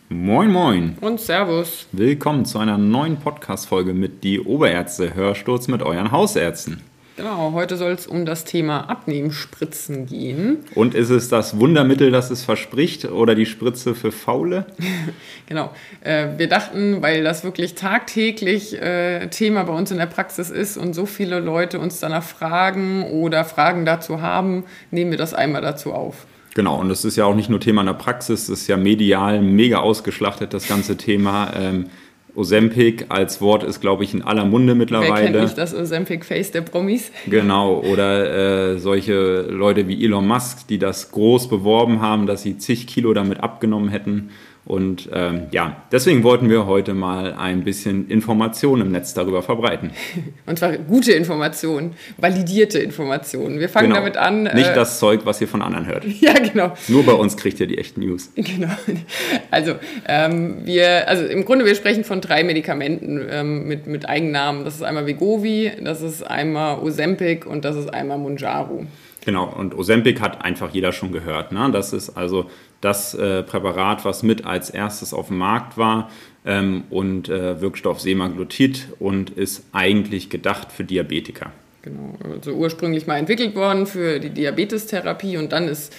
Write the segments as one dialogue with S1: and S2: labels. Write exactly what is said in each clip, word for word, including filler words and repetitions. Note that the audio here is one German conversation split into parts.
S1: Moin moin
S2: und Servus.
S1: Willkommen zu einer neuen Podcast-Folge mit Die Oberärzte, Hörsturz mit euren Hausärzten.
S2: Genau, heute soll es um das Thema Abnehmspritzen gehen.
S1: Und ist es das Wundermittel, das es verspricht, oder die Spritze für Faule?
S2: Genau, äh, wir dachten, weil das wirklich tagtäglich äh, Thema bei uns in der Praxis ist und so viele Leute uns danach fragen oder Fragen dazu haben, nehmen wir das einmal dazu auf.
S1: Genau, und das ist ja auch nicht nur Thema in der Praxis, das ist ja medial mega ausgeschlachtet, das ganze Thema. Ähm, Ozempic als Wort ist, glaube ich, in aller Munde mittlerweile.
S2: Wer kennt nicht das Ozempic-Face der Promis?
S1: Genau, oder äh, solche Leute wie Elon Musk, die das groß beworben haben, dass sie zig Kilo damit abgenommen hätten. Und ähm, ja, deswegen wollten wir heute mal ein bisschen Informationen im Netz darüber verbreiten.
S2: Und zwar gute Informationen, validierte Informationen. Wir fangen
S1: genau.
S2: damit an.
S1: Nicht
S2: äh,
S1: das Zeug, was ihr von anderen hört.
S2: Ja, genau.
S1: Nur bei uns kriegt ihr die echten News.
S2: Genau. Also, ähm, wir, also im Grunde, wir sprechen von drei Medikamenten ähm, mit, mit Eigennamen. Das ist einmal Wegovy, das ist einmal Ozempic und das ist einmal Mounjaro.
S1: Genau, und Ozempic hat einfach jeder schon gehört. Ne? Das ist also das äh, Präparat, was mit als erstes auf dem Markt war ähm, und äh, Wirkstoff Semaglutid und ist eigentlich gedacht für Diabetiker.
S2: Genau, also ursprünglich mal entwickelt worden für die Diabetestherapie und dann ist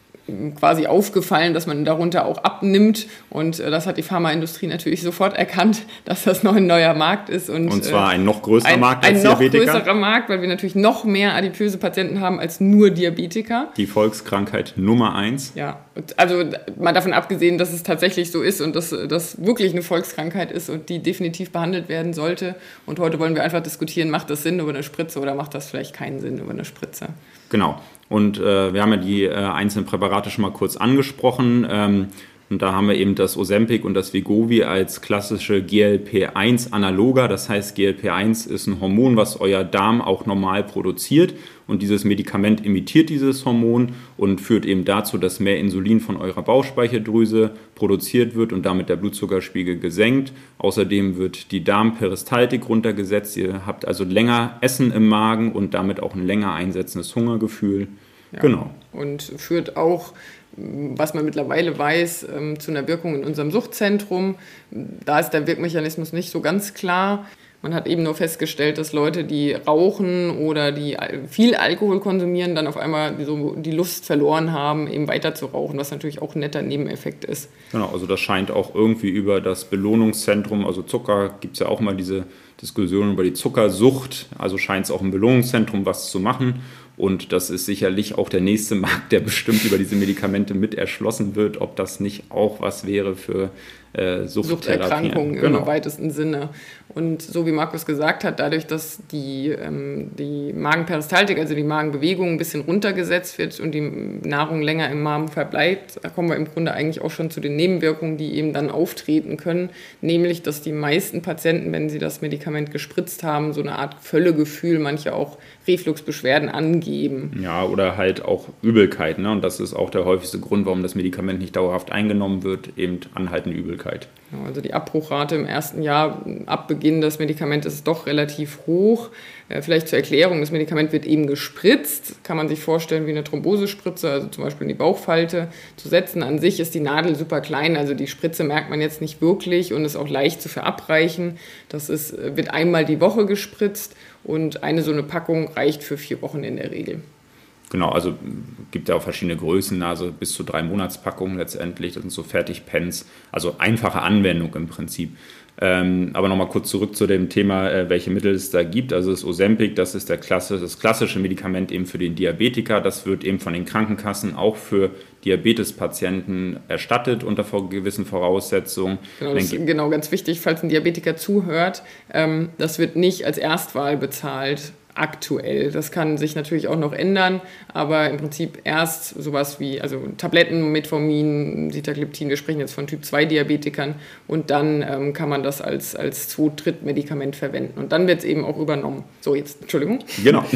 S2: quasi aufgefallen, dass man darunter auch abnimmt und äh, das hat die Pharmaindustrie natürlich sofort erkannt, dass das noch ein neuer Markt ist. Und,
S1: und zwar ein noch größerer
S2: ein,
S1: Markt als
S2: ein noch
S1: Diabetiker.
S2: größerer Markt, weil wir natürlich noch mehr adipöse Patienten haben als nur Diabetiker.
S1: Die Volkskrankheit Nummer eins.
S2: Ja, also mal davon abgesehen, dass es tatsächlich so ist und dass das wirklich eine Volkskrankheit ist und die definitiv behandelt werden sollte. Und heute wollen wir einfach diskutieren, macht das Sinn über eine Spritze oder macht das vielleicht keinen Sinn über eine Spritze? Genau.
S1: Und äh, wir haben ja die äh, einzelnen Präparate schon mal kurz angesprochen. Ähm, und da haben wir eben das Ozempic und das Wegovy als klassische G L P eins Analoga. Das heißt, G L P eins ist ein Hormon, was euer Darm auch normal produziert. Und dieses Medikament imitiert dieses Hormon und führt eben dazu, dass mehr Insulin von eurer Bauchspeicheldrüse produziert wird und damit der Blutzuckerspiegel gesenkt. Außerdem wird die Darmperistaltik runtergesetzt. Ihr habt also länger Essen im Magen und damit auch ein länger einsetzendes Hungergefühl.
S2: Ja.
S1: Genau.
S2: Und führt auch, was man mittlerweile weiß, zu einer Wirkung in unserem Suchtzentrum. Da ist der Wirkmechanismus nicht so ganz klar. Man hat eben nur festgestellt, dass Leute, die rauchen oder die viel Alkohol konsumieren, dann auf einmal so die Lust verloren haben, eben weiter zu rauchen, was natürlich auch ein netter Nebeneffekt ist.
S1: Genau, also das scheint auch irgendwie über das Belohnungszentrum, also Zucker, gibt es ja auch mal diese Diskussion über die Zuckersucht, also scheint es auch im Belohnungszentrum was zu machen. Und das ist sicherlich auch der nächste Markt, der bestimmt über diese Medikamente mit erschlossen wird, ob das nicht auch was wäre für äh,
S2: Suchterkrankungen genau. Im weitesten Sinne. Und so wie Markus gesagt hat, dadurch, dass die, ähm, die Magenperistaltik, also die Magenbewegung ein bisschen runtergesetzt wird und die Nahrung länger im Magen verbleibt, da kommen wir im Grunde eigentlich auch schon zu den Nebenwirkungen, die eben dann auftreten können. Nämlich, dass die meisten Patienten, wenn sie das Medikament gespritzt haben, so eine Art Völlegefühl, manche auch Refluxbeschwerden angeben.
S1: Ja, oder halt auch Übelkeit. Ne? Und das ist auch der häufigste Grund, warum das Medikament nicht dauerhaft eingenommen wird, eben anhaltende Übelkeit.
S2: Also die Abbruchrate im ersten Jahr ab Beginn des Medikaments ist doch relativ hoch. Vielleicht zur Erklärung, das Medikament wird eben gespritzt, kann man sich vorstellen wie eine Thrombosespritze, also zum Beispiel in die Bauchfalte zu setzen. An sich ist die Nadel super klein, also die Spritze merkt man jetzt nicht wirklich und ist auch leicht zu verabreichen. Das ist, wird einmal die Woche gespritzt und eine so eine Packung reicht für vier Wochen in der Regel.
S1: Genau, also gibt ja auch verschiedene Größen, also bis zu drei Monatspackungen letztendlich, das sind so Fertigpens, also einfache Anwendung im Prinzip. Ähm, aber nochmal kurz zurück zu dem Thema, äh, welche Mittel es da gibt. Also das Ozempic, das ist der Klasse, das klassische Medikament eben für den Diabetiker. Das wird eben von den Krankenkassen auch für Diabetespatienten erstattet unter gewissen Voraussetzungen.
S2: Genau, das ist genau ganz wichtig, falls ein Diabetiker zuhört. Ähm, das wird nicht als Erstwahl bezahlt. Aktuell. Das kann sich natürlich auch noch ändern, aber im Prinzip erst sowas wie also Tabletten, Metformin, Sitagliptin, wir sprechen jetzt von Typ zwei Diabetikern und dann ähm, kann man das als, als Zweit-Dritt-Medikament verwenden und dann wird es eben auch übernommen. So, jetzt, Entschuldigung.
S1: Genau.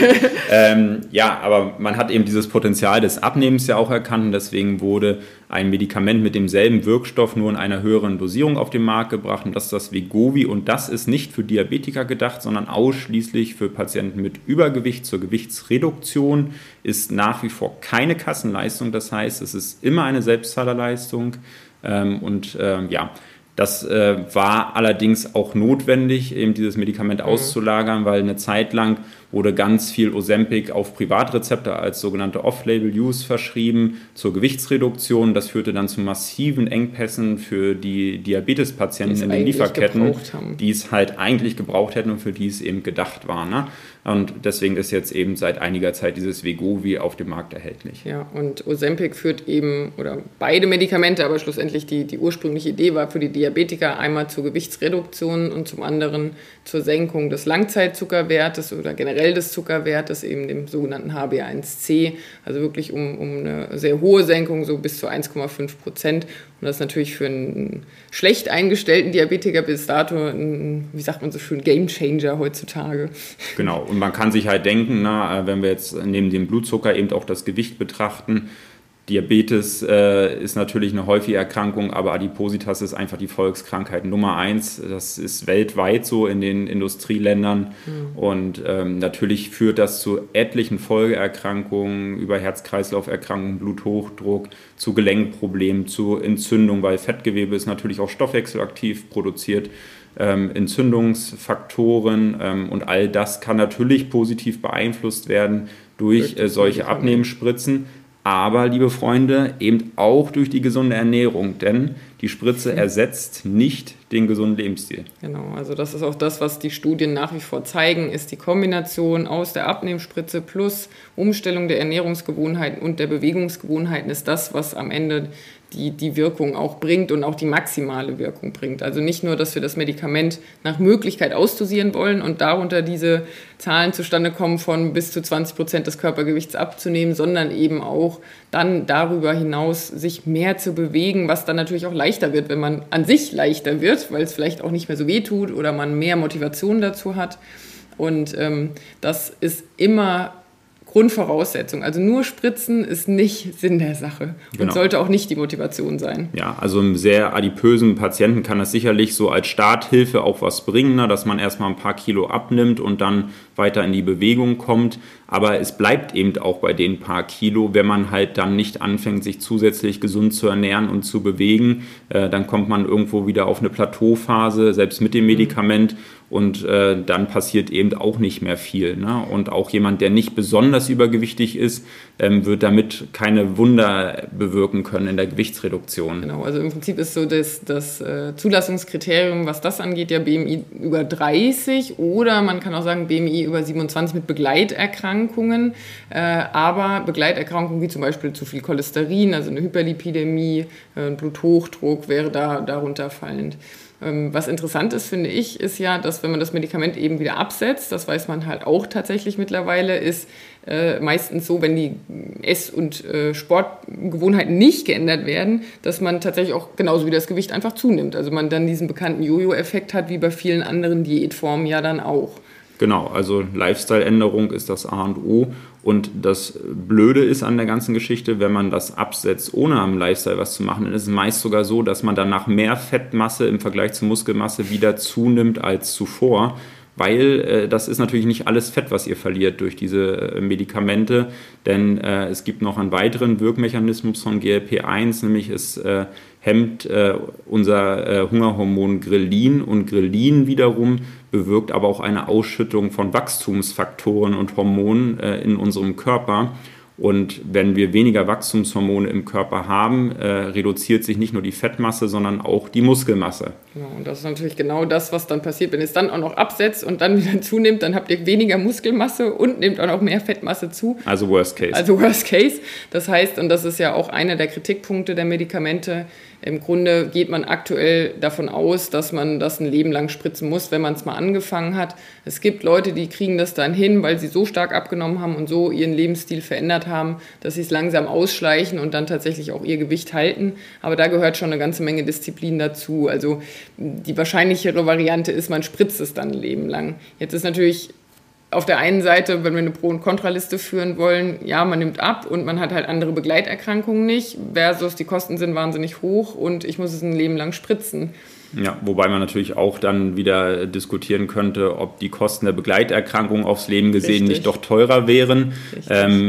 S1: ähm, ja, aber man hat eben dieses Potenzial des Abnehmens ja auch erkannt und deswegen wurde ein Medikament mit demselben Wirkstoff nur in einer höheren Dosierung auf den Markt gebracht und das ist das Wegovy und das ist nicht für Diabetiker gedacht, sondern ausschließlich für Patienten mit Übergewicht zur Gewichtsreduktion, ist nach wie vor keine Kassenleistung, das heißt, es ist immer eine Selbstzahlerleistung. Ähm, und ähm, ja, das äh, war allerdings auch notwendig, eben dieses Medikament auszulagern, weil eine Zeit lang wurde ganz viel Ozempic auf Privatrezepte als sogenannte Off-Label-Use verschrieben zur Gewichtsreduktion. Das führte dann zu massiven Engpässen für die Diabetespatienten in den Lieferketten, die es halt eigentlich gebraucht hätten und für die es eben gedacht war. Ne? Und deswegen ist jetzt eben seit einiger Zeit dieses Wegovy auf dem Markt erhältlich.
S2: Ja, und Ozempic führt eben, oder beide Medikamente, aber schlussendlich die, die ursprüngliche Idee war für die Diabetiker einmal zur Gewichtsreduktion und zum anderen zur Senkung des Langzeitzuckerwertes oder generell des Zuckerwertes, eben dem sogenannten H b A eins C, also wirklich um, um eine sehr hohe Senkung, so bis zu eins Komma fünf Prozent. Und das ist natürlich für einen schlecht eingestellten Diabetiker bis dato ein, wie sagt man so schön, Gamechanger heutzutage.
S1: Genau, und man kann sich halt denken, na, wenn wir jetzt neben dem Blutzucker eben auch das Gewicht betrachten, Diabetes äh, ist natürlich eine häufige Erkrankung, aber Adipositas ist einfach die Volkskrankheit Nummer eins. Das ist weltweit so in den Industrieländern. Mhm. Und ähm, natürlich führt das zu etlichen Folgeerkrankungen, über Herz-Kreislauf-Erkrankungen, Bluthochdruck, zu Gelenkproblemen, zu Entzündung, weil Fettgewebe ist natürlich auch stoffwechselaktiv, produziert ähm, Entzündungsfaktoren ähm, und all das kann natürlich positiv beeinflusst werden durch äh, solche Abnehmenspritzen. Aber, liebe Freunde, eben auch durch die gesunde Ernährung, denn die Spritze ersetzt nicht den gesunden Lebensstil.
S2: Genau, also das ist auch das, was die Studien nach wie vor zeigen, ist die Kombination aus der Abnehmspritze plus Umstellung der Ernährungsgewohnheiten und der Bewegungsgewohnheiten ist das, was am Ende die, die Wirkung auch bringt und auch die maximale Wirkung bringt. Also nicht nur, dass wir das Medikament nach Möglichkeit ausdosieren wollen und darunter diese Zahlen zustande kommen von bis zu zwanzig Prozent des Körpergewichts abzunehmen, sondern eben auch dann darüber hinaus sich mehr zu bewegen, was dann natürlich auch leichter wird, wenn man an sich leichter wird, weil es vielleicht auch nicht mehr so weh tut oder man mehr Motivation dazu hat. Und ähm, das ist immer Grundvoraussetzung. Also nur Spritzen ist nicht Sinn der Sache und genau. sollte auch nicht die Motivation sein.
S1: Ja, also einem sehr adipösen Patienten kann das sicherlich so als Starthilfe auch was bringen, ne, dass man erstmal ein paar Kilo abnimmt und dann weiter in die Bewegung kommt. Aber es bleibt eben auch bei den paar Kilo, wenn man halt dann nicht anfängt, sich zusätzlich gesund zu ernähren und zu bewegen. Äh, dann kommt man irgendwo wieder auf eine Plateauphase, selbst mit dem Medikament. Und äh, dann passiert eben auch nicht mehr viel. Ne? Und auch jemand, der nicht besonders übergewichtig ist, ähm, wird damit keine Wunder bewirken können in der Gewichtsreduktion.
S2: Genau, also im Prinzip ist so das, das äh, Zulassungskriterium, was das angeht, ja B M I über dreißig oder man kann auch sagen B M I über siebenundzwanzig mit Begleiterkrankungen. Äh, aber Begleiterkrankungen wie zum Beispiel zu viel Cholesterin, also eine Hyperlipidämie, äh, Bluthochdruck wäre da darunter fallend. Was interessant ist, finde ich, ist ja, dass wenn man das Medikament eben wieder absetzt, das weiß man halt auch tatsächlich mittlerweile, ist äh, meistens so, wenn die Ess- und äh, Sportgewohnheiten nicht geändert werden, dass man tatsächlich auch genauso wie das Gewicht einfach zunimmt. Also man dann diesen bekannten Jojo-Effekt hat, wie bei vielen anderen Diätformen ja dann auch.
S1: Genau, also Lifestyle-Änderung ist das A und O. Und das Blöde ist an der ganzen Geschichte, wenn man das absetzt, ohne am Lifestyle was zu machen, dann ist es meist sogar so, dass man danach mehr Fettmasse im Vergleich zur Muskelmasse wieder zunimmt als zuvor. Weil äh, das ist natürlich nicht alles Fett, was ihr verliert durch diese äh, Medikamente, denn äh, es gibt noch einen weiteren Wirkmechanismus von G L P eins, nämlich es äh, hemmt äh, unser äh, Hungerhormon Grelin und Grelin wiederum bewirkt aber auch eine Ausschüttung von Wachstumsfaktoren und Hormonen äh, in unserem Körper. Und wenn wir weniger Wachstumshormone im Körper haben, äh, reduziert sich nicht nur die Fettmasse, sondern auch die Muskelmasse.
S2: Ja, und das ist natürlich genau das, was dann passiert. Wenn ihr es dann auch noch absetzt und dann wieder zunimmt, dann habt ihr weniger Muskelmasse und nehmt auch noch mehr Fettmasse zu.
S1: Also Worst Case.
S2: Also Worst Case. Das heißt, und das ist ja auch einer der Kritikpunkte der Medikamente, im Grunde geht man aktuell davon aus, dass man das ein Leben lang spritzen muss, wenn man es mal angefangen hat. Es gibt Leute, die kriegen das dann hin, weil sie so stark abgenommen haben und so ihren Lebensstil verändert haben, dass sie es langsam ausschleichen und dann tatsächlich auch ihr Gewicht halten. Aber da gehört schon eine ganze Menge Disziplin dazu. Also die wahrscheinlichere Variante ist, man spritzt es dann ein Leben lang. Jetzt ist natürlich auf der einen Seite, wenn wir eine Pro- und Kontraliste führen wollen, ja, man nimmt ab und man hat halt andere Begleiterkrankungen nicht, versus die Kosten sind wahnsinnig hoch und ich muss es ein Leben lang spritzen.
S1: Ja, wobei man natürlich auch dann wieder diskutieren könnte, ob die Kosten der Begleiterkrankung aufs Leben gesehen Richtig. nicht doch teurer wären. Ähm,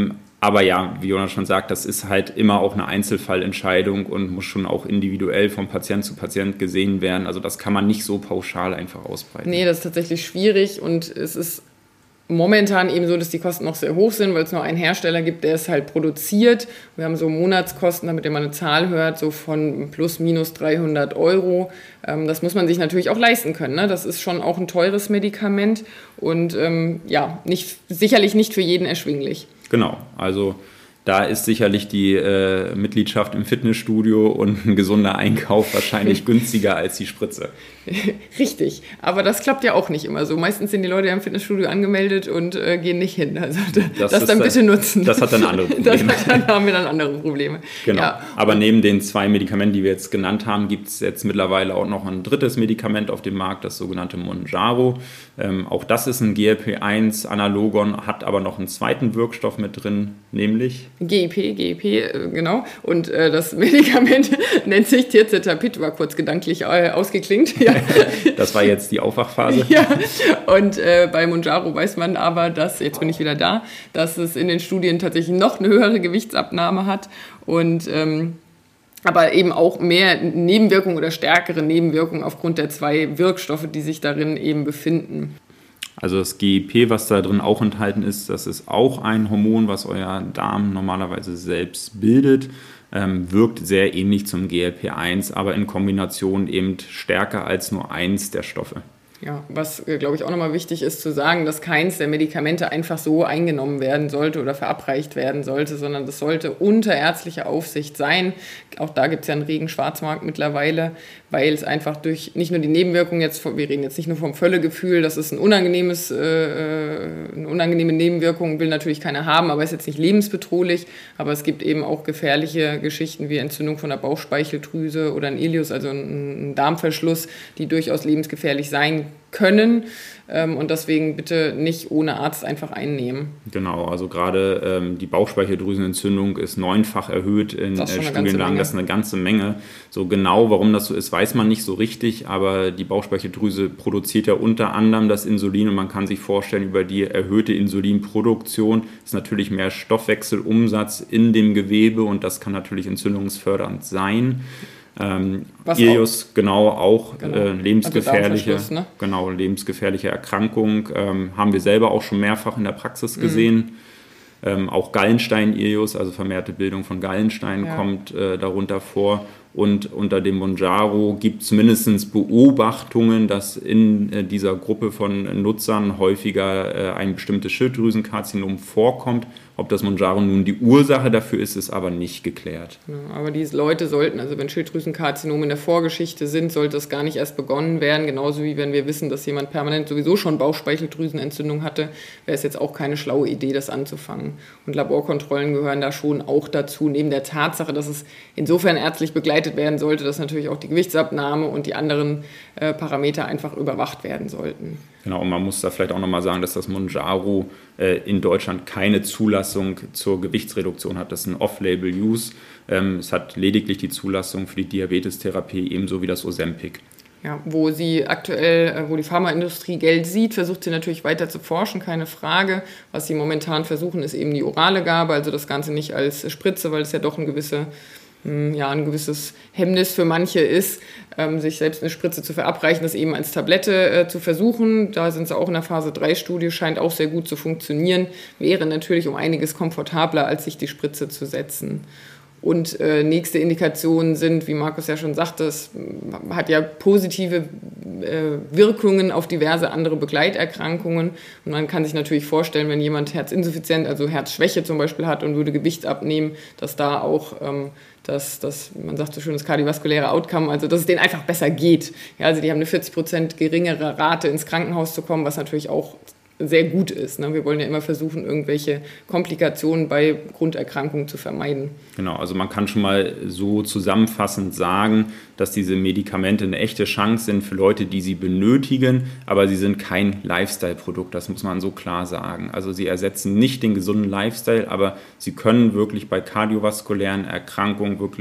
S1: Aber ja, wie Jonas schon sagt, das ist halt immer auch eine Einzelfallentscheidung und muss schon auch individuell vom Patient zu Patient gesehen werden. Also das kann man nicht so pauschal einfach ausbreiten.
S2: Nee, das ist tatsächlich schwierig und es ist momentan eben so, dass die Kosten noch sehr hoch sind, weil es nur einen Hersteller gibt, der es halt produziert. Wir haben so Monatskosten, damit ihr mal eine Zahl hört, so von plus minus dreihundert Euro. Ähm, das muss man sich natürlich auch leisten können. Ne? Das ist schon auch ein teures Medikament und ähm, ja, nicht, sicherlich nicht für jeden erschwinglich.
S1: Genau, also da ist sicherlich die äh, Mitgliedschaft im Fitnessstudio und ein gesunder Einkauf wahrscheinlich günstiger als die Spritze.
S2: Richtig, aber das klappt ja auch nicht immer so. Meistens sind die Leute ja im Fitnessstudio angemeldet und äh, gehen nicht hin. Also das, das dann bitte dann, nutzen.
S1: Das hat dann andere Probleme.
S2: Das hat, dann haben wir dann andere Probleme.
S1: Genau,
S2: ja.
S1: Aber neben den zwei Medikamenten, die wir jetzt genannt haben, gibt es jetzt mittlerweile auch noch ein drittes Medikament auf dem Markt, das sogenannte Mounjaro. Ähm, auch das ist ein G L P eins Analogon, hat aber noch einen zweiten Wirkstoff mit drin, nämlich
S2: G I P, G I P, äh, genau. Und äh, das Medikament nennt sich Tirzepatid, war kurz gedanklich äh, ausgeklingt. Ja.
S1: Das war jetzt die Aufwachphase.
S2: Ja, und äh, bei Mounjaro weiß man aber, dass, jetzt bin ich wieder da, dass es in den Studien tatsächlich noch eine höhere Gewichtsabnahme hat und ähm, aber eben auch mehr Nebenwirkungen oder stärkere Nebenwirkungen aufgrund der zwei Wirkstoffe, die sich darin eben befinden.
S1: Also das G I P, was da drin auch enthalten ist, das ist auch ein Hormon, was euer Darm normalerweise selbst bildet. Ähm, wirkt sehr ähnlich zum G L P eins, aber in Kombination eben stärker als nur eins der Stoffe.
S2: Ja, was, glaube ich, auch nochmal wichtig ist zu sagen, dass keins der Medikamente einfach so eingenommen werden sollte oder verabreicht werden sollte, sondern das sollte unter ärztlicher Aufsicht sein. Auch da gibt es ja einen regen Schwarzmarkt mittlerweile, weil es einfach durch nicht nur die Nebenwirkungen jetzt, wir reden jetzt nicht nur vom Völlegefühl, das ist ein unangenehmes, äh, eine unangenehme Nebenwirkung, will natürlich keiner haben, aber ist jetzt nicht lebensbedrohlich. Aber es gibt eben auch gefährliche Geschichten wie Entzündung von der Bauchspeicheldrüse oder ein Ileus, also ein Darmverschluss, die durchaus lebensgefährlich sein können ähm, und deswegen bitte nicht ohne Arzt einfach einnehmen.
S1: Genau, also gerade ähm, die Bauchspeicheldrüsenentzündung ist neunfach erhöht in äh, Studienlagen, das ist eine ganze Menge. So genau, warum das so ist, weiß man nicht so richtig, aber die Bauchspeicheldrüse produziert ja unter anderem das Insulin und man kann sich vorstellen, über die erhöhte Insulinproduktion ist natürlich mehr Stoffwechselumsatz in dem Gewebe und das kann natürlich entzündungsfördernd sein. Ähm, Ileus, genau, auch genau. Äh, lebensgefährliche, also ne? genau, lebensgefährliche Erkrankung, ähm, haben wir selber auch schon mehrfach in der Praxis gesehen. Mhm. Ähm, auch Gallenstein-Ileus, also vermehrte Bildung von Gallensteinen, ja. kommt äh, darunter vor. Und unter dem Mounjaro gibt es mindestens Beobachtungen, dass in äh, dieser Gruppe von Nutzern häufiger äh, ein bestimmtes Schilddrüsenkarzinom vorkommt. Ob das Mounjaro nun die Ursache dafür ist, ist aber nicht geklärt.
S2: Ja, aber diese Leute sollten, also wenn Schilddrüsenkarzinome in der Vorgeschichte sind, sollte das gar nicht erst begonnen werden. Genauso wie wenn wir wissen, dass jemand permanent sowieso schon Bauchspeicheldrüsenentzündung hatte, wäre es jetzt auch keine schlaue Idee, das anzufangen. Und Laborkontrollen gehören da schon auch dazu, neben der Tatsache, dass es insofern ärztlich begleitet werden sollte, dass natürlich auch die Gewichtsabnahme und die anderen äh, Parameter einfach überwacht werden sollten.
S1: Genau, und man muss da vielleicht auch nochmal sagen, dass das Mounjaro äh, in Deutschland keine Zulassung zur Gewichtsreduktion hat. Das ist ein Off-Label-Use. Ähm, es hat lediglich die Zulassung für die Diabetestherapie, ebenso wie das Ozempic.
S2: Ja, wo sie aktuell, wo die Pharmaindustrie Geld sieht, versucht sie natürlich weiter zu forschen, keine Frage. Was sie momentan versuchen, ist eben die orale Gabe, also das Ganze nicht als Spritze, weil es ja doch ein gewisse ja, ein gewisses Hemmnis für manche ist, ähm, sich selbst eine Spritze zu verabreichen, das eben als Tablette äh, zu versuchen. Da sind sie auch in der Phase drei Studie, scheint auch sehr gut zu funktionieren. Wäre natürlich um einiges komfortabler, als sich die Spritze zu setzen. Und äh, nächste Indikationen sind, wie Markus ja schon sagte, es hat ja positive äh, Wirkungen auf diverse andere Begleiterkrankungen. Und man kann sich natürlich vorstellen, wenn jemand Herzinsuffizienz, also Herzschwäche zum Beispiel hat und würde Gewicht abnehmen, dass da auch ähm, das, das, man sagt so schön, das kardiovaskuläre Outcome, also dass es denen einfach besser geht. Ja, also die haben eine vierzig Prozent geringere Rate, ins Krankenhaus zu kommen, was natürlich auch sehr gut ist. Ne? Wir wollen ja immer versuchen, irgendwelche Komplikationen bei Grunderkrankungen zu vermeiden.
S1: Genau, also man kann schon mal so zusammenfassend sagen, dass diese Medikamente eine echte Chance sind für Leute, die sie benötigen, aber sie sind kein Lifestyle-Produkt, das muss man so klar sagen. Also sie ersetzen nicht den gesunden Lifestyle, aber sie können wirklich bei kardiovaskulären Erkrankungen wirklich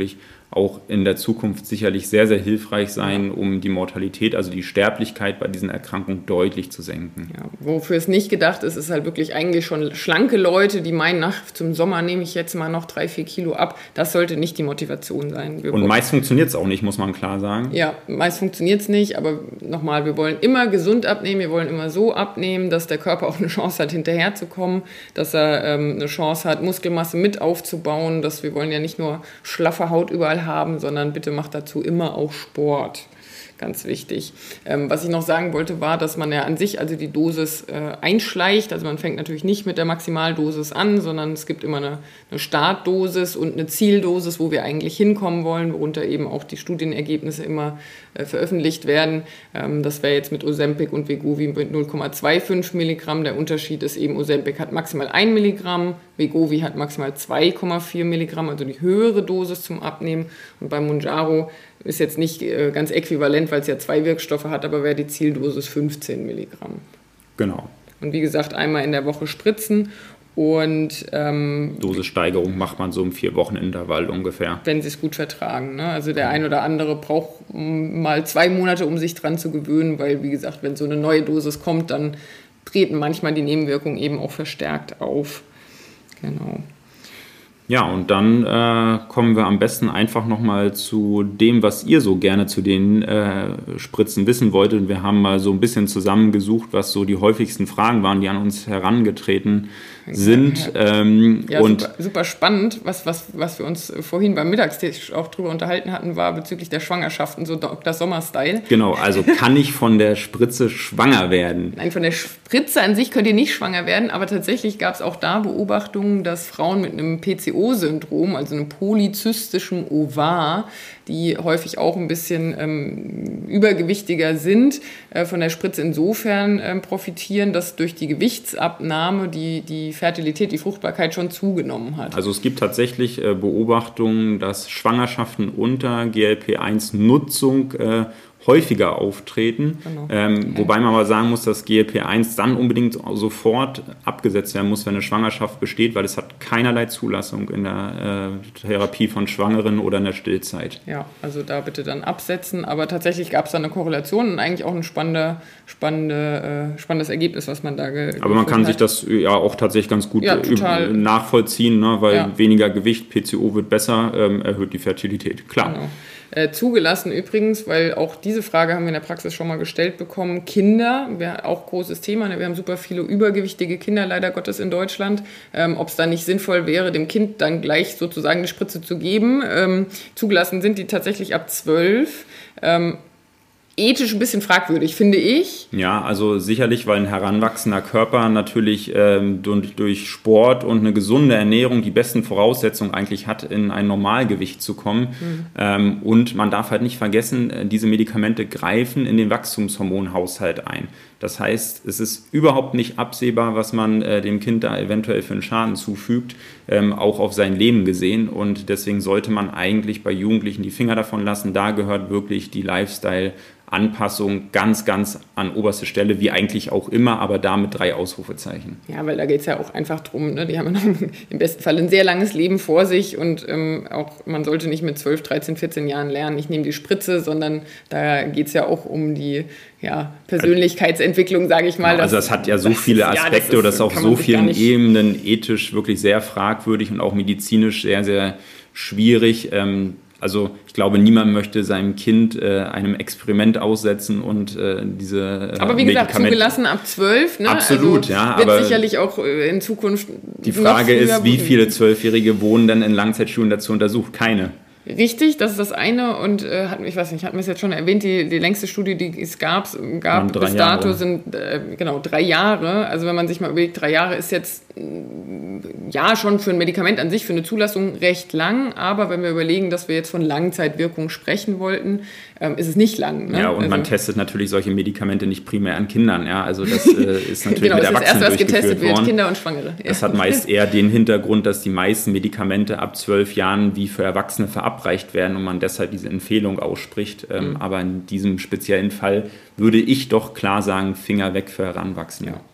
S1: auch in der Zukunft sicherlich sehr, sehr hilfreich sein, um die Mortalität, also die Sterblichkeit bei diesen Erkrankungen deutlich zu senken.
S2: Ja, wofür es nicht gedacht ist, ist halt wirklich eigentlich schon schlanke Leute, die meinen, nach zum Sommer nehme ich jetzt mal noch drei, vier Kilo ab. Das sollte nicht die Motivation sein.
S1: Wir Und meist funktioniert es auch nicht, muss man klar sagen.
S2: Ja, meist funktioniert es nicht, aber nochmal, wir wollen immer gesund abnehmen, wir wollen immer so abnehmen, dass der Körper auch eine Chance hat, hinterherzukommen, dass er ähm, eine Chance hat, Muskelmasse mit aufzubauen, dass wir wollen ja nicht nur schlaffe Haut überall haben, sondern bitte macht dazu immer auch Sport. Ganz wichtig. Ähm, was ich noch sagen wollte, war, dass man ja an sich also die Dosis äh, einschleicht. Also man fängt natürlich nicht mit der Maximaldosis an, sondern es gibt immer eine, eine Startdosis und eine Zieldosis, wo wir eigentlich hinkommen wollen, worunter eben auch die Studienergebnisse immer äh, veröffentlicht werden. Ähm, das wäre jetzt mit Ozempic und Wegovy mit null Komma fünfundzwanzig Milligramm. Der Unterschied ist eben, Ozempic hat maximal ein Milligramm, Wegovy hat maximal zwei Komma vier Milligramm, also die höhere Dosis zum Abnehmen. Und bei Mounjaro ist jetzt nicht äh, ganz äquivalent, weil es ja zwei Wirkstoffe hat, aber wäre die Zieldosis fünfzehn Milligramm.
S1: Genau.
S2: Und wie gesagt, einmal in der Woche spritzen und ähm,
S1: Dosissteigerung macht man so im Vier-Wochen-Intervall ungefähr.
S2: Wenn sie es gut vertragen. Ne? Also der ein oder andere braucht mal zwei Monate, um sich dran zu gewöhnen, weil, wie gesagt, wenn so eine neue Dosis kommt, dann treten manchmal die Nebenwirkungen eben auch verstärkt auf. Genau.
S1: Ja, und dann äh, kommen wir am besten einfach nochmal zu dem, was ihr so gerne zu den äh, Spritzen wissen wolltet. Wir haben mal so ein bisschen zusammengesucht, was so die häufigsten Fragen waren, die an uns herangetreten sind. Ähm,
S2: ja,
S1: und
S2: super, super spannend. Was, was, was wir uns vorhin beim Mittagstisch auch drüber unterhalten hatten, war bezüglich der Schwangerschaften, so Doktor Sommer-Style.
S1: Genau, also kann ich von der Spritze schwanger werden?
S2: Nein, von der Spritze an sich könnt ihr nicht schwanger werden, aber tatsächlich gab es auch da Beobachtungen, dass Frauen mit einem P C O-Syndrom, also einem polyzystischen Ovar, die häufig auch ein bisschen ähm, übergewichtiger sind, äh, von der Spritze insofern ähm, profitieren, dass durch die Gewichtsabnahme die, die Fertilität, die Fruchtbarkeit schon zugenommen hat.
S1: Also es gibt tatsächlich äh, Beobachtungen, dass Schwangerschaften unter G L P eins Nutzung äh, häufiger auftreten, genau. ähm, okay. Wobei man aber sagen muss, dass G L P eins dann unbedingt sofort abgesetzt werden muss, wenn eine Schwangerschaft besteht, weil es hat keinerlei Zulassung in der äh, Therapie von Schwangeren oder in der Stillzeit.
S2: Ja, also da bitte dann absetzen, aber tatsächlich gab es da eine Korrelation und eigentlich auch ein spannende, spannende, äh, spannendes Ergebnis, was man da ge-
S1: Aber man kann hat. sich das ja auch tatsächlich ganz gut
S2: ja,
S1: äh, nachvollziehen, ne? Weil ja. weniger Gewicht, P C O wird besser, ähm, erhöht die Fertilität, klar.
S2: Genau. Äh, zugelassen übrigens, weil auch diese Frage haben wir in der Praxis schon mal gestellt bekommen. Kinder, wäre auch großes Thema. Ne? Wir haben super viele übergewichtige Kinder, leider Gottes, in Deutschland. Ähm, ob es dann nicht sinnvoll wäre, dem Kind dann gleich sozusagen eine Spritze zu geben. Ähm, zugelassen sind die tatsächlich ab zwölf. Ähm, ethisch ein bisschen fragwürdig, finde ich.
S1: Ja, also sicherlich, weil ein heranwachsender Körper natürlich ähm, durch, durch Sport und eine gesunde Ernährung die besten Voraussetzungen eigentlich hat, in ein Normalgewicht zu kommen. Mhm. Ähm, und man darf halt nicht vergessen, diese Medikamente greifen in den Wachstumshormonhaushalt ein. Das heißt, es ist überhaupt nicht absehbar, was man äh, dem Kind da eventuell für einen Schaden zufügt, ähm, auch auf sein Leben gesehen. Und deswegen sollte man eigentlich bei Jugendlichen die Finger davon lassen. Da gehört wirklich die Lifestyle-Anpassung ganz, ganz an oberste Stelle, wie eigentlich auch immer, aber da mit drei Ausrufezeichen.
S2: Ja, weil da geht es ja auch einfach drum, ne? Die haben ja noch im besten Fall ein sehr langes Leben vor sich und ähm, auch man sollte nicht mit zwölf, dreizehn, vierzehn Jahren lernen, ich nehme die Spritze, sondern da geht es ja auch um die ja, Persönlichkeitsentwicklung, sage ich mal.
S1: Ja, also das hat ja so viele Aspekte oder ja, das ist auf so vielen Ebenen ethisch wirklich sehr fragwürdig und auch medizinisch sehr, sehr schwierig. Ähm, Also ich glaube, niemand möchte seinem Kind äh, einem Experiment aussetzen und äh, diese äh,
S2: Aber wie gesagt, zugelassen ab zwölf. Ne?
S1: Absolut,
S2: also
S1: ja.
S2: Wird
S1: aber
S2: sicherlich auch in Zukunft
S1: die Frage ist, wie viele Zwölfjährige wurden denn in Langzeitstudien dazu untersucht? Keine.
S2: Richtig, das ist das eine und äh, hat, ich weiß nicht, hatten wir es jetzt schon erwähnt, die, die längste Studie, die es gab, gab bis dato Jahre. sind äh, genau drei Jahre. Also wenn man sich mal überlegt, drei Jahre ist jetzt äh, ja schon für ein Medikament an sich, für eine Zulassung recht lang, aber wenn wir überlegen, dass wir jetzt von Langzeitwirkung sprechen wollten, ähm, ist es nicht lang. Ne?
S1: Ja, und also, man testet natürlich solche Medikamente nicht primär an Kindern, ja, also das äh, ist natürlich
S2: genau,
S1: mit
S2: das
S1: Erwachsenen
S2: ist erst, was getestet
S1: worden.
S2: wird, Kinder und Schwangere.
S1: Das hat meist eher den Hintergrund, dass die meisten Medikamente ab zwölf Jahren wie für Erwachsene verabreicht werden und man deshalb diese Empfehlung ausspricht. Ähm, mhm. Aber in diesem speziellen Fall würde ich doch klar sagen, Finger weg für Heranwachsende.
S2: Ja.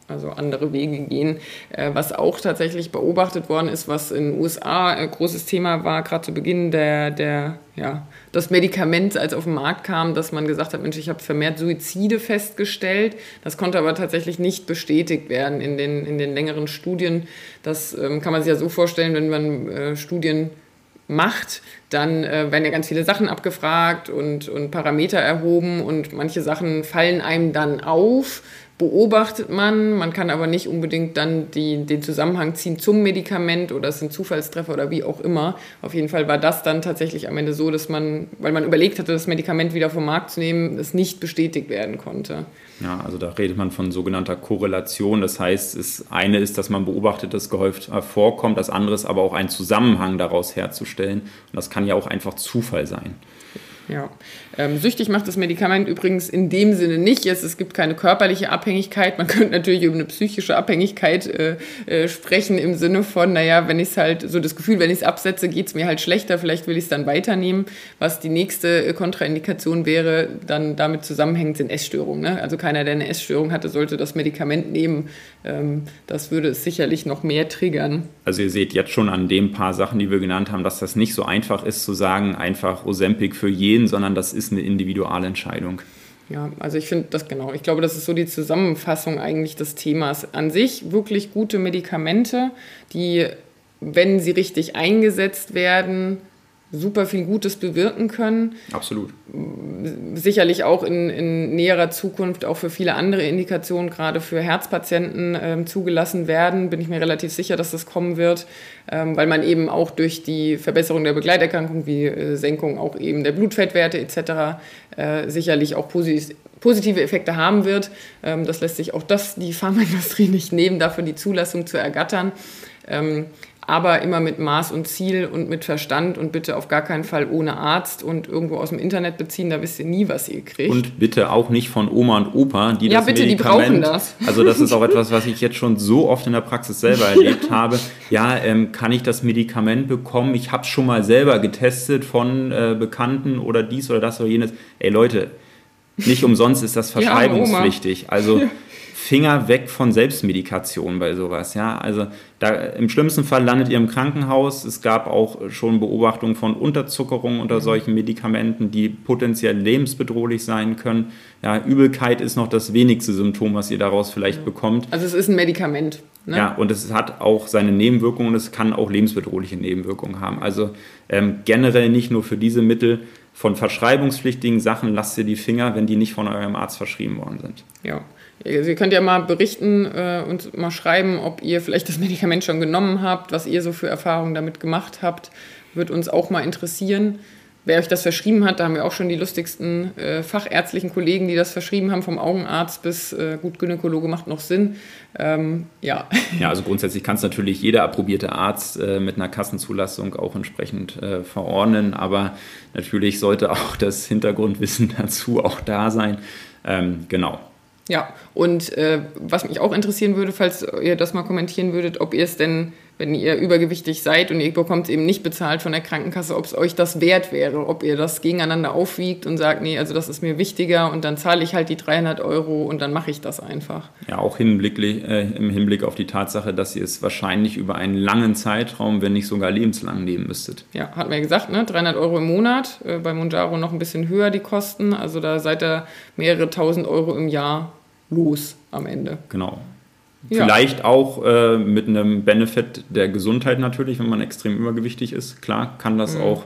S2: also andere Wege gehen. Äh, was auch tatsächlich beobachtet worden ist, was in den U S A ein großes Thema war, gerade zu Beginn der, der, ja, das Medikament, als auf den Markt kam, dass man gesagt hat, Mensch, ich habe vermehrt Suizide festgestellt. Das konnte aber tatsächlich nicht bestätigt werden in den, in den längeren Studien. Das ähm, kann man sich ja so vorstellen, wenn man äh, Studien macht, dann äh, werden ja ganz viele Sachen abgefragt und, und Parameter erhoben und manche Sachen fallen einem dann auf, beobachtet man, man kann aber nicht unbedingt dann die, den Zusammenhang ziehen zum Medikament oder es sind Zufallstreffer oder wie auch immer. Auf jeden Fall war das dann tatsächlich am Ende so, dass man, weil man überlegt hatte, das Medikament wieder vom Markt zu nehmen, es nicht bestätigt werden konnte.
S1: Ja, also da redet man von sogenannter Korrelation. Das heißt, das eine ist, dass man beobachtet, dass gehäuft vorkommt, das andere ist aber auch einen Zusammenhang daraus herzustellen. Und das kann ja auch einfach Zufall sein.
S2: Ja, ähm, süchtig macht das Medikament übrigens in dem Sinne nicht. Jetzt, es gibt keine körperliche Abhängigkeit. Man könnte natürlich über eine psychische Abhängigkeit äh, äh, sprechen im Sinne von, naja, wenn ich es halt, so das Gefühl, wenn ich es absetze, geht es mir halt schlechter, vielleicht will ich es dann weiternehmen. Was die nächste äh, Kontraindikation wäre, dann damit zusammenhängend sind Essstörungen. Ne? Also keiner, der eine Essstörung hatte, sollte das Medikament nehmen. Ähm, das würde es sicherlich noch mehr triggern.
S1: Also ihr seht jetzt schon an den paar Sachen, die wir genannt haben, dass das nicht so einfach ist zu sagen, einfach Ozempic für jeden, sondern das ist eine Individualentscheidung.
S2: Ja, also ich finde das genau. Ich glaube, das ist so die Zusammenfassung eigentlich des Themas. An sich wirklich gute Medikamente, die, wenn sie richtig eingesetzt werden, super viel Gutes bewirken können.
S1: Absolut.
S2: Sicherlich auch in, in näherer Zukunft auch für viele andere Indikationen, gerade für Herzpatienten ähm, zugelassen werden. Bin ich mir relativ sicher, dass das kommen wird, ähm, weil man eben auch durch die Verbesserung der Begleiterkrankung wie äh, Senkung auch eben der Blutfettwerte et cetera äh, sicherlich auch posit- positive Effekte haben wird. Ähm, das lässt sich auch das die Pharmaindustrie nicht nehmen, dafür die Zulassung zu ergattern. Ähm, aber immer mit Maß und Ziel und mit Verstand und bitte auf gar keinen Fall ohne Arzt und irgendwo aus dem Internet beziehen, da wisst ihr nie, was ihr kriegt.
S1: Und bitte auch nicht von Oma und Opa, die
S2: ja,
S1: das
S2: bitte,
S1: Medikament...
S2: die brauchen das.
S1: Also das ist auch etwas, was ich jetzt schon so oft in der Praxis selber erlebt habe. Ja, ähm, kann ich das Medikament bekommen? Ich habe es schon mal selber getestet von äh, Bekannten oder dies oder das oder jenes. Ey Leute, nicht umsonst ist das verschreibungspflichtig. Ja, also... Ja. Finger weg von Selbstmedikation bei sowas, ja, also da, im schlimmsten Fall landet ihr im Krankenhaus. Es gab auch schon Beobachtungen von Unterzuckerung unter solchen Medikamenten, die potenziell lebensbedrohlich sein können. Ja, Übelkeit ist noch das wenigste Symptom, was ihr daraus vielleicht bekommt.
S2: Also es ist ein Medikament. Ne?
S1: Ja, und es hat auch seine Nebenwirkungen und es kann auch lebensbedrohliche Nebenwirkungen haben. Also ähm, generell nicht nur für diese Mittel. Von verschreibungspflichtigen Sachen lasst ihr die Finger, wenn die nicht von eurem Arzt verschrieben worden sind.
S2: Ja. Also ihr könnt ja mal berichten äh, und mal schreiben, ob ihr vielleicht das Medikament schon genommen habt, was ihr so für Erfahrungen damit gemacht habt. Wird uns auch mal interessieren. Wer euch das verschrieben hat, da haben wir auch schon die lustigsten äh, fachärztlichen Kollegen, die das verschrieben haben, vom Augenarzt bis, äh, gut, Gynäkologe macht noch Sinn. Ähm, ja.
S1: Ja, also grundsätzlich kann es natürlich jeder approbierte Arzt äh, mit einer Kassenzulassung auch entsprechend äh, verordnen, aber natürlich sollte auch das Hintergrundwissen dazu auch da sein. Ähm, genau.
S2: Ja, und äh, was mich auch interessieren würde, falls ihr das mal kommentieren würdet, ob ihr es denn, wenn ihr übergewichtig seid und ihr bekommt es eben nicht bezahlt von der Krankenkasse, ob es euch das wert wäre, ob ihr das gegeneinander aufwiegt und sagt, nee, also das ist mir wichtiger und dann zahle ich halt die dreihundert Euro und dann mache ich das einfach.
S1: Ja, auch Hinblick, äh, im Hinblick auf die Tatsache, dass ihr es wahrscheinlich über einen langen Zeitraum, wenn nicht sogar lebenslang nehmen müsstet.
S2: Ja, hatten wir ja gesagt, ne? dreihundert Euro im Monat, äh, bei Mounjaro noch ein bisschen höher die Kosten, also da seid ihr mehrere tausend Euro im Jahr los am Ende.
S1: Genau.
S2: Ja.
S1: Vielleicht auch äh, mit einem Benefit der Gesundheit natürlich, wenn man extrem übergewichtig ist. Klar, kann das mhm. auch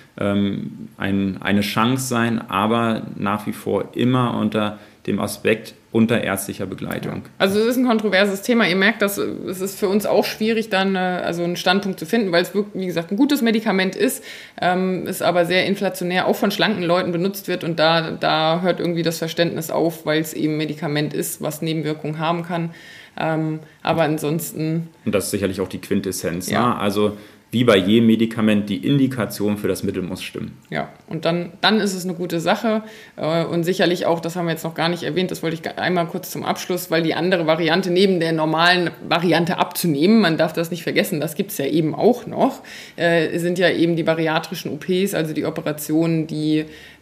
S1: ähm, ein, eine Chance sein, aber nach wie vor immer unter dem Aspekt unter ärztlicher Begleitung.
S2: Also es ist ein kontroverses Thema. Ihr merkt, dass es ist für uns auch schwierig, dann äh, also einen Standpunkt zu finden, weil es wirklich, wie gesagt, ein gutes Medikament ist, ähm, es aber sehr inflationär auch von schlanken Leuten benutzt wird und da, da hört irgendwie das Verständnis auf, weil es eben Medikament ist, was Nebenwirkungen haben kann. Ähm, aber ansonsten...
S1: Und das ist sicherlich auch die Quintessenz.
S2: Ja.
S1: Ne? Also wie bei jedem Medikament, die Indikation für das Mittel muss stimmen.
S2: Ja, und dann, dann ist es eine gute Sache und sicherlich auch, das haben wir jetzt noch gar nicht erwähnt, das wollte ich einmal kurz zum Abschluss, weil die andere Variante neben der normalen Variante abzunehmen, man darf das nicht vergessen, das gibt es ja eben auch noch, äh, sind ja eben die bariatrischen O Ps, also die Operationen, die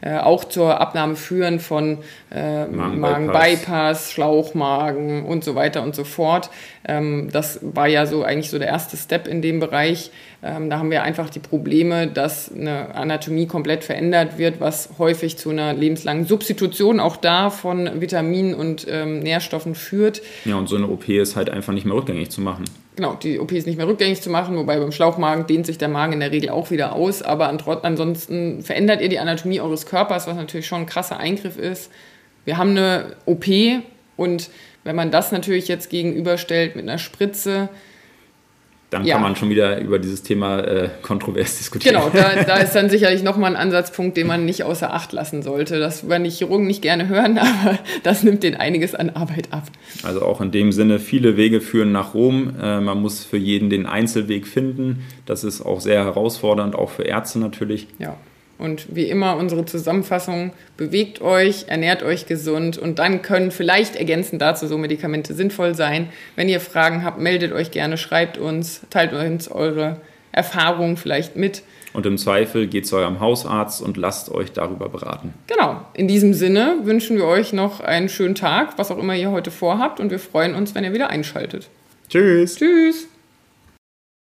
S2: äh, auch zur Abnahme führen von äh, Magenbypass, Schlauchmagen und so weiter und so fort. Ähm, das war ja so eigentlich so der erste Step in dem Bereich. Ähm, da haben wir einfach die Probleme, dass eine Anatomie komplett verändert wird, was häufig zu einer lebenslangen Substitution auch da von Vitaminen und ähm, Nährstoffen führt.
S1: Ja, und so eine O P ist halt einfach nicht mehr rückgängig zu machen.
S2: Genau, die O P ist nicht mehr rückgängig zu machen, wobei beim Schlauchmagen dehnt sich der Magen in der Regel auch wieder aus, aber ansonsten verändert ihr die Anatomie eures Körpers, was natürlich schon ein krasser Eingriff ist. Wir haben eine O P und wenn man das natürlich jetzt gegenüberstellt mit einer Spritze,
S1: dann
S2: ja.
S1: kann man schon wieder über dieses Thema äh, kontrovers diskutieren.
S2: Genau, da, da ist dann sicherlich nochmal ein Ansatzpunkt, den man nicht außer Acht lassen sollte. Das werden die Chirurgen nicht gerne hören, aber das nimmt denen einiges an Arbeit ab.
S1: Also auch in dem Sinne, viele Wege führen nach Rom. Äh, man muss für jeden den Einzelweg finden. Das ist auch sehr herausfordernd, auch für Ärzte natürlich.
S2: Ja. Und wie immer unsere Zusammenfassung, bewegt euch, ernährt euch gesund und dann können vielleicht ergänzend dazu so Medikamente sinnvoll sein. Wenn ihr Fragen habt, meldet euch gerne, schreibt uns, teilt uns eure Erfahrungen vielleicht mit.
S1: Und im Zweifel geht zu eurem Hausarzt und lasst euch darüber beraten.
S2: Genau, in diesem Sinne wünschen wir euch noch einen schönen Tag, was auch immer ihr heute vorhabt und wir freuen uns, wenn ihr wieder einschaltet.
S1: Tschüss.
S2: Tschüss.